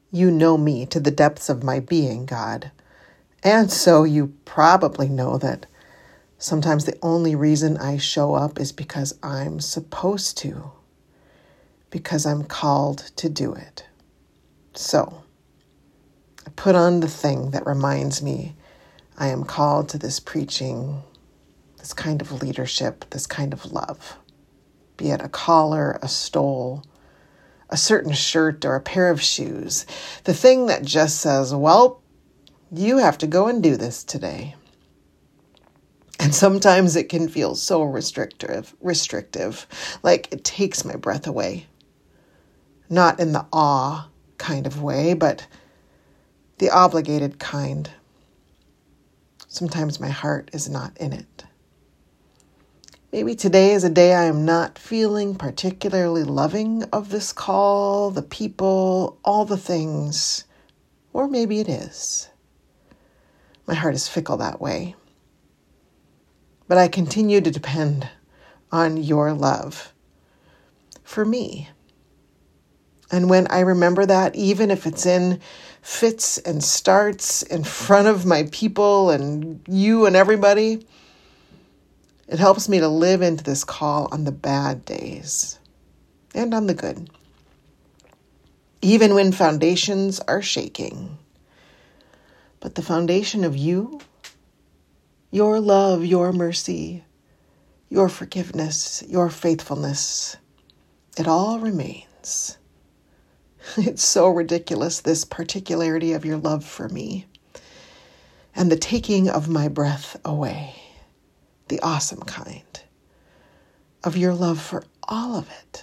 You know me to the depths of my being, God. And so you probably know that sometimes the only reason I show up is because I'm supposed to, because I'm called to do it. So I put on the thing that reminds me I am called to this preaching, this kind of leadership, this kind of love. Be it a collar, a stole, a certain shirt, or a pair of shoes. The thing that just says, well, you have to go and do this today. And sometimes it can feel so restrictive, like it takes my breath away. Not in the awe kind of way, but the obligated kind. Sometimes my heart is not in it. Maybe today is a day I am not feeling particularly loving of this call, the people, all the things. Or maybe it is. My heart is fickle that way. But I continue to depend on your love for me. And when I remember that, even if it's in fits and starts in front of my people and you and everybody, it helps me to live into this call on the bad days and on the good. Even when foundations are shaking. But the foundation of you, your love, your mercy, your forgiveness, your faithfulness, it all remains. It's so ridiculous, this particularity of your love for me and the taking of my breath away. The awesome kind of your love for all of it,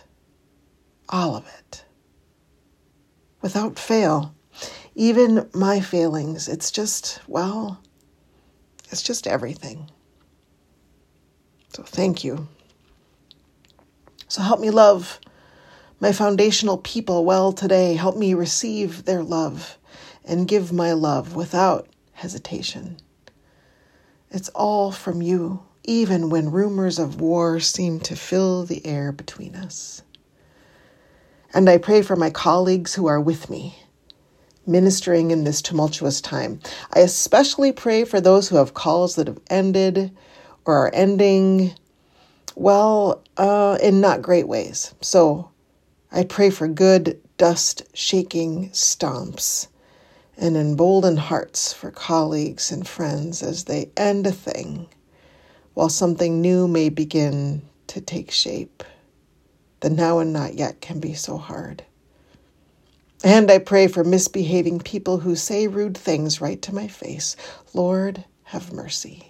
without fail, even my failings. It's just everything. So thank you. So help me love my foundational people well today. Help me receive their love and give my love without hesitation. It's all from you, even when rumors of war seem to fill the air between us. And I pray for my colleagues who are with me, ministering in this tumultuous time. I especially pray for those who have calls that have ended or are ending, in not great ways. So I pray for good dust-shaking stomps and emboldened hearts for colleagues and friends as they end a thing, while something new may begin to take shape. The now and not yet can be so hard. And I pray for misbehaving people who say rude things right to my face. Lord, have mercy.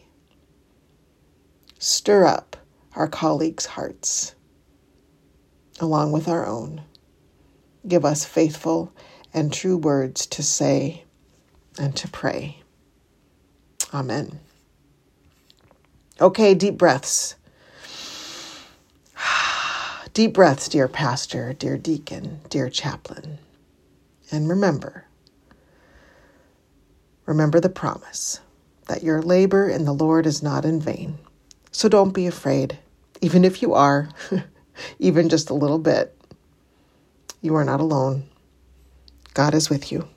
Stir up our colleagues' hearts, along with our own. Give us faithful and true words to say and to pray. Amen. Okay, deep breaths. Deep breaths, dear pastor, dear deacon, dear chaplain. And remember the promise that your labor in the Lord is not in vain. So don't be afraid, even if you are, even just a little bit. You are not alone. God is with you.